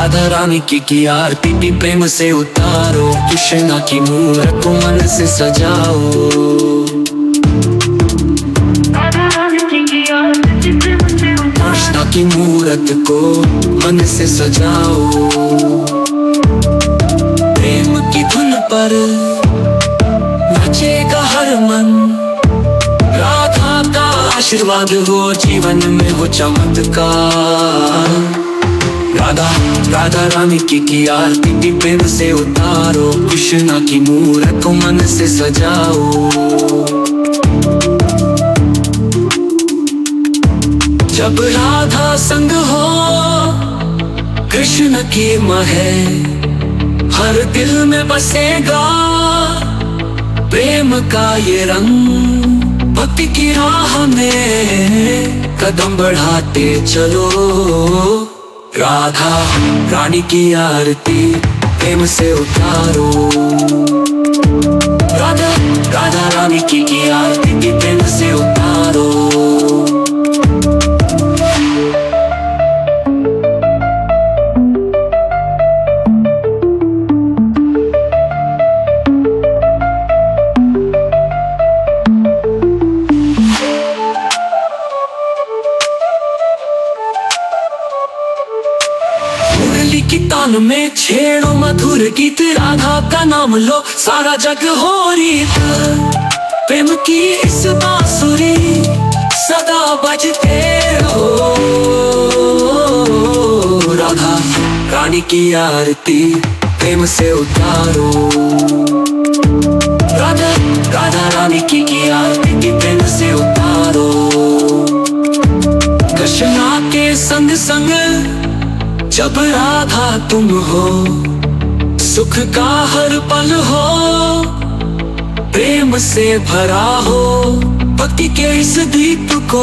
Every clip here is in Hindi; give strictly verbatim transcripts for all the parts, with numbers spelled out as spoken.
राधा रानी की की आरती प्रेम से उतारो, कृष्णा की मूरत को मन से सजाओ। कृष्णा की मूरत को मन से सजाओ। प्रेम की धुन पर नाचेगा हर मन, राधा का आशीर्वाद हो जीवन में हो चमत्कार। राधा राधा रानी की की आरती प्रेम से उतारो, कृष्णा की मूरत को मन से सजाओ। जब राधा संग हो कृष्ण की महे, हर दिल में बसेगा प्रेम का ये रंग। भक्ति की राह में कदम बढ़ाते चलो, राधा रानी की आरती प्रेम से उतारो। राधा राधा रानी की की आरती प्रेम से उतारो। मुरली की तान में छेड़ो मधुर गीत, राधा का नाम लो सारा जग हो रीत। प्रेम की इस बांसुरी सदा बजते रहो, राधा रानी की आरती प्रेम से उतारो। राधा राधा रानी की की आरती प्रेम से उतारो। कृष्णा के संग संग जब राधा तुम हो, सुख का हर पल हो प्रेम से भरा हो। भक्ति के इस दीप को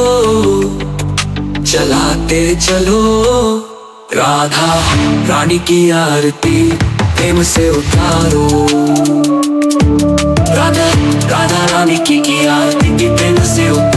जलाते चलो, राधा रानी की आरती प्रेम से उतारो। राधा राधा रानी की की आरती प्रेम से उतारो।